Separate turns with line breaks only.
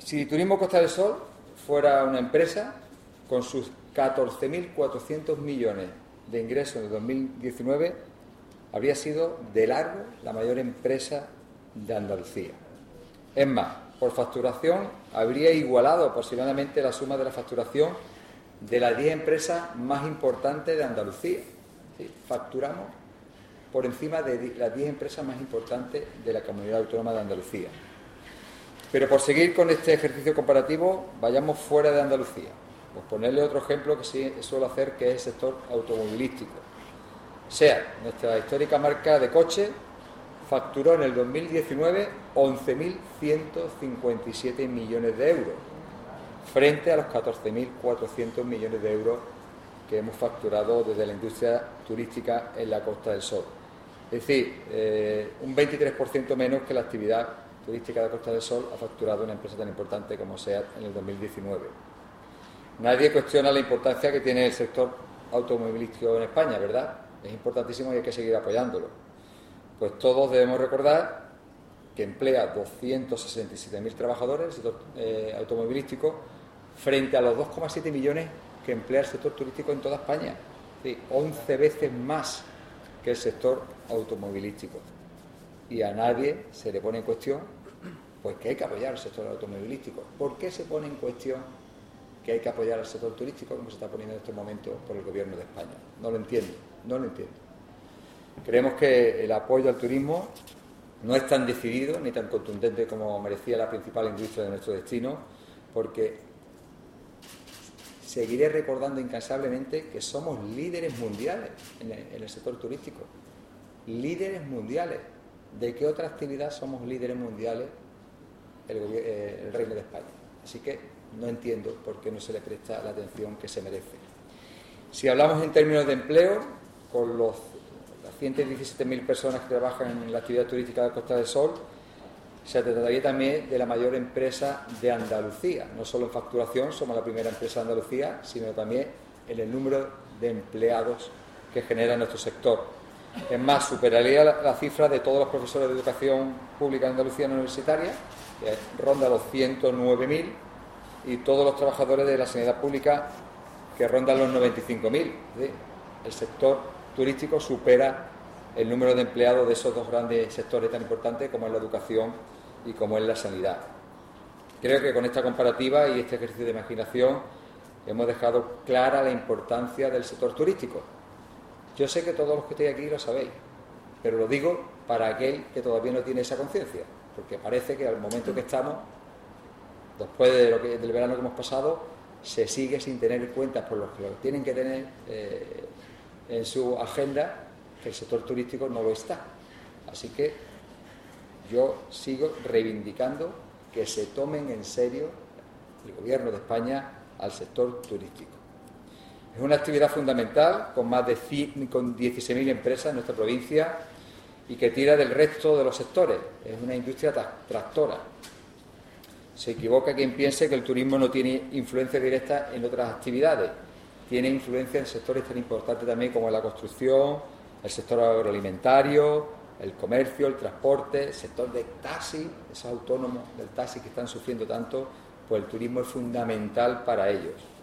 Si Turismo Costa del Sol fuera una empresa, con sus 14.400 millones de ingresos en el 2019, habría sido de largo la mayor empresa de Andalucía. Es más, por facturación habría igualado aproximadamente la suma de la facturación de las 10 empresas más importantes de Andalucía. ¿Sí? Facturamos por encima de las 10 empresas más importantes de la Comunidad Autónoma de Andalucía. Pero por seguir con este ejercicio comparativo, vayamos fuera de Andalucía. Pues ponerle otro ejemplo que sí suelo hacer, que es el sector automovilístico. SEAT, nuestra histórica marca de coche, facturó en el 2019 11.157 millones de euros, frente a los 14.400 millones de euros que hemos facturado desde la industria turística en la Costa del Sol. Es decir, un 23% menos que la actividad turística de la Costa del Sol ha facturado una empresa tan importante como SEAT en el 2019. Nadie cuestiona la importancia que tiene el sector automovilístico en España, ¿verdad? Es importantísimo y hay que seguir apoyándolo. Pues todos debemos recordar que emplea 267.000 trabajadores el sector automovilístico, frente a los 2,7 millones que emplea el sector turístico en toda España. Sí, 11 veces más que el sector automovilístico. Y a nadie se le pone en cuestión pues que hay que apoyar al sector automovilístico. ¿Por qué se pone en cuestión que hay que apoyar al sector turístico, como se está poniendo en estos momentos por el Gobierno de España? No lo entiendo. Creemos que el apoyo al turismo no es tan decidido ni tan contundente como merecía la principal industria de nuestro destino, porque seguiré recordando incansablemente que somos líderes mundiales en el sector turístico. Líderes mundiales. ¿De qué otra actividad somos líderes mundiales el Reino de España? Así que no entiendo por qué no se le presta la atención que se merece. Si hablamos en términos de empleo, con las 117.000 personas que trabajan en la actividad turística de Costa del Sol, se trataría también de la mayor empresa de Andalucía. No solo en facturación somos la primera empresa de Andalucía, sino también en el número de empleados que genera nuestro sector. Es más, superaría la cifra de todos los profesores de educación pública en Andalucía no universitaria, que ronda los 109.000, y todos los trabajadores de la sanidad pública, que rondan los 95.000. ¿Sí? El sector turístico supera el número de empleados de esos dos grandes sectores tan importantes como es la educación y como es la sanidad. Creo que con esta comparativa y este ejercicio de imaginación hemos dejado clara la importancia del sector turístico. Yo sé que todos los que estáis aquí lo sabéis, pero lo digo para aquel que todavía no tiene esa conciencia, porque parece que al momento que estamos, después del verano que hemos pasado, se sigue sin tener en cuenta por los que lo tienen que tener en su agenda, que el sector turístico no lo está. Así que yo sigo reivindicando que se tomen en serio el Gobierno de España al sector turístico. Es una actividad fundamental con más de 16.000 empresas en nuestra provincia y que tira del resto de los sectores. Es una industria tractora. Se equivoca quien piense que el turismo no tiene influencia directa en otras actividades. Tiene influencia en sectores tan importantes también como la construcción, el sector agroalimentario, el comercio, el transporte, el sector del taxi, esos autónomos del taxi que están sufriendo tanto, pues el turismo es fundamental para ellos.